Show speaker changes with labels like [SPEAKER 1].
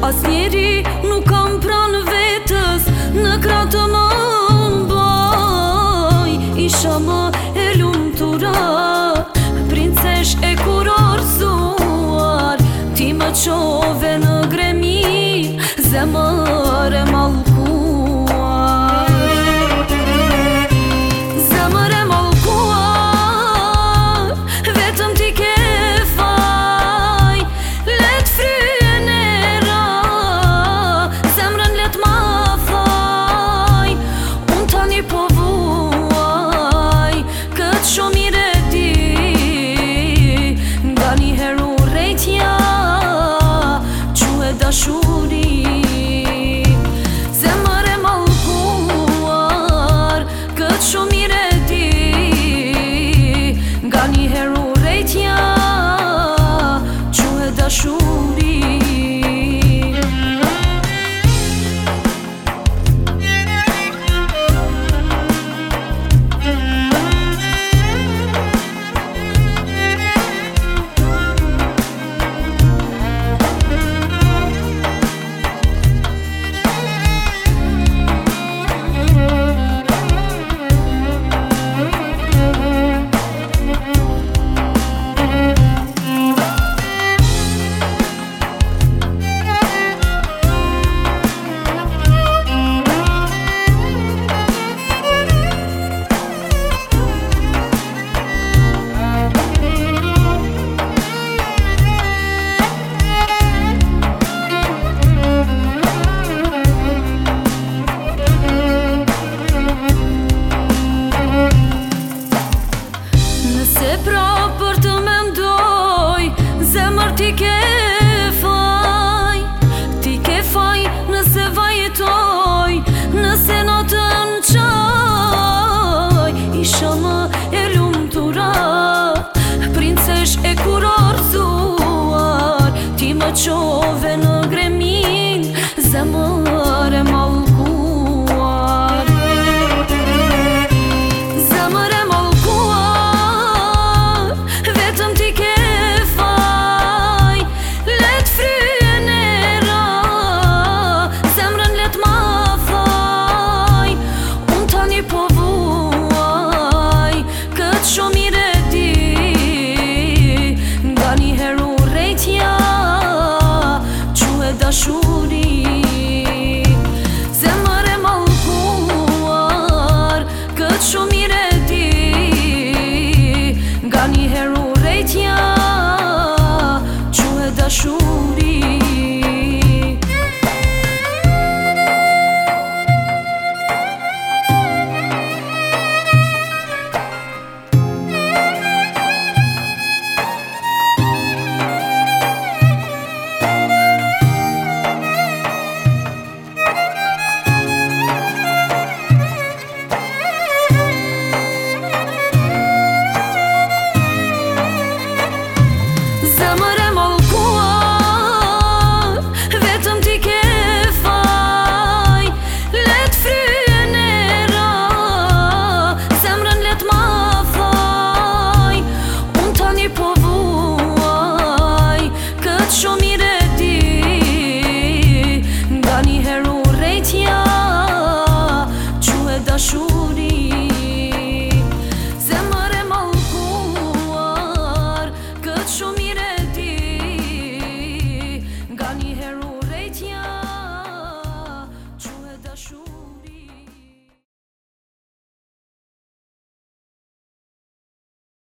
[SPEAKER 1] Asnjeri nuk kam pranë vetës, në krah të më mbaj. Isha më e lumtura, princesh e kurorzuar. Ti më qove në gremi, zemër e mallkuar. Zemër e mallkuar, vetëm ti ke faj. Let fryen e ra, zemrën let ma faj. Unë tani po vuaj, këtë shumë mire di. Nga një heru rejtja, quhe dashuri. Zemër e mallkuar, këtë shumë mire di. Nga një heru rejtja, quhe dashuri. Pra për të mendoj, zemër ti ke faj. Ti ke faj nëse vajtoj, nëse natën qaj. Isha më e lumtura, princesh e kurorzuar. Ti më qove në gremin, zemër e mallkuar. Zemër e mallkuar, vetëm ti ke faj. Let fryen e ra, zemrën let ma faj. Unë tani po vuaj, këtë shumë mire di. Nga një heru rejtja, quhe dashuri.